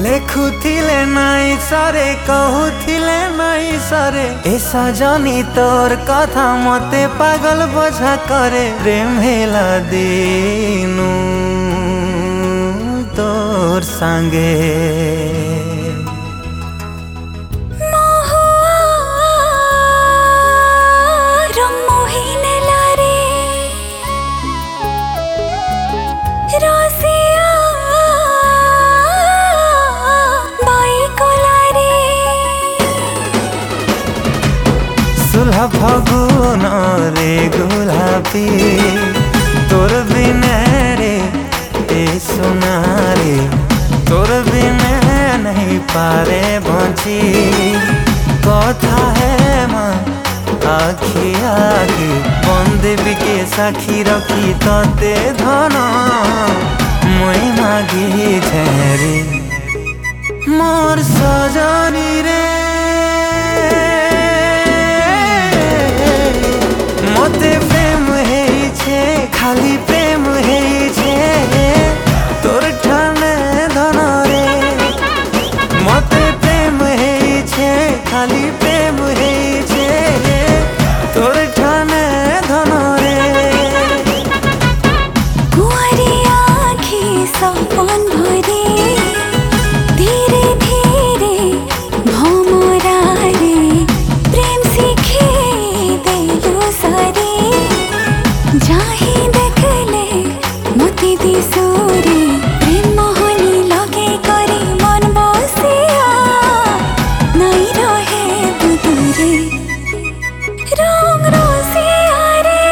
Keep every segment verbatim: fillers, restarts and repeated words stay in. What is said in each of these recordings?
देखुथिले नाई सरे कहूथिले नाई सरे ए सजनी तोर कथा मते पागल बोझा करे प्रेम हेला दिनु तोर संगे सुलह फगुन रे गुलाबी तोर बिना रे ए सोना रे तोर बिना नहीं पारे बची कथा है माँ आखि आखि बंदे बिके साखी रखी तते धन मुई मागी झेरे मोर सजनी रे मते प्रेम है छे खाली प्रेम है छे तोर ठाने धन रे मते प्रेम है छे खाली प्रेम है छे तोर ठाने धन रे कुआरी आँखी सपन भरे धीरे धीरे भमरा रे प्रेम सीखे देलु सारे जाही देखले मती दिसुरे प्रेम मोहनी लगे करे मन बसिया नहीं रहे बुदुरे रंग रसिया रे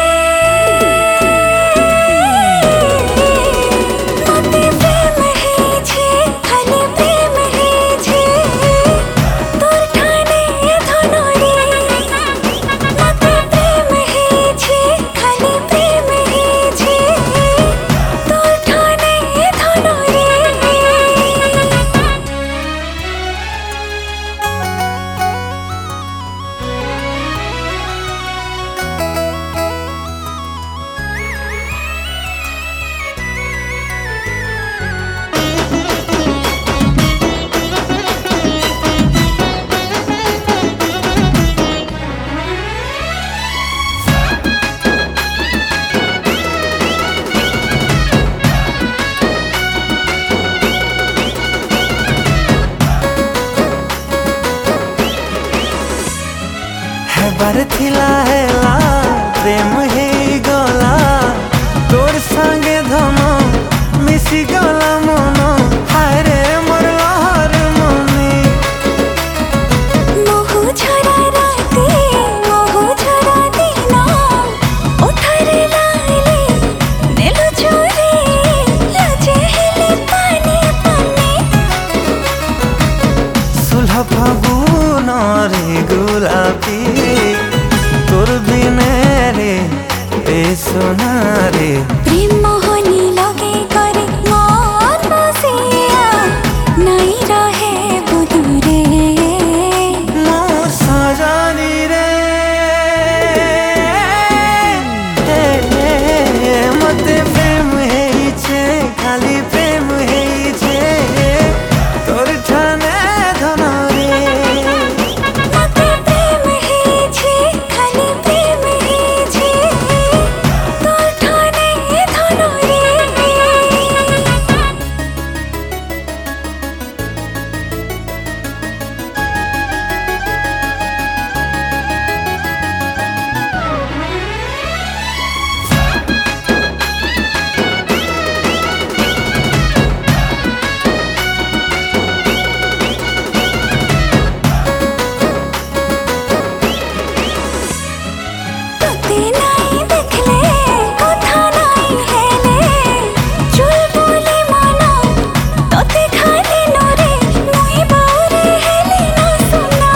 मते प्रेम है छे खाली प्रेम है छे तोर ठाने धन रे मते प्रेम है छे खाली प्रेम है छे तोर ठाने धन रे हेबार थिला हेला प्रेम हे गला तोर संगे धन मिसी गला मन हाय रे मोर लहर मनी मोहु झरा राते मोहु झरा दिना उठरे लाले नेलु चोरे लजे हेले पानी पानी सुलह फगुन रे गुलाबी तोर बिना रे ए सोना रे प्रेम मोहनी लगे करे मन बसिया नहीं रहे बुदुरे मोर सजनी रे मते प्रेम है छे खाली प्रेम है छे तोर ठाने धन रे मते प्रेम है छे खाली प्रेम है छे तोर ठाने धन रे तते नहीं देखले कथा नहीं हेले चुलबुली मन तते खाली नरे मुई बाउरे हेले न सुना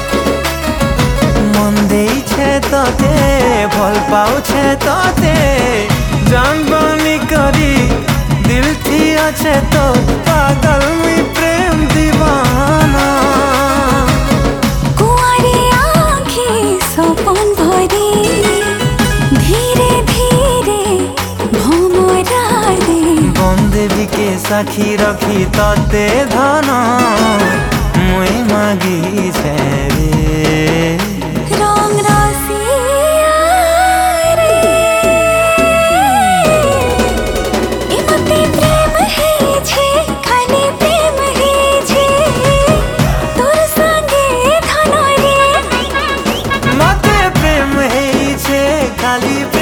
मन देई छे तते भल पाउ छे तते जान बनी करी दिल थी अच्छे तो पागल मी प्रेम दीवाना कुआरी आँखी सपन भरे धीरे धीरे भमरा रे बंदे बिके साखी रखी तते धन मुई मागी रे रंग रसिया रे एमते प्रेम है छे खाली प्रेम है छे तोर संगे धन रे मते प्रेम है छे खाली